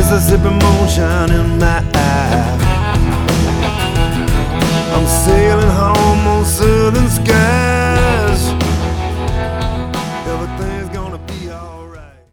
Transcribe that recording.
Mississippi moonshine in my eye. I'm sailing home on southern skies.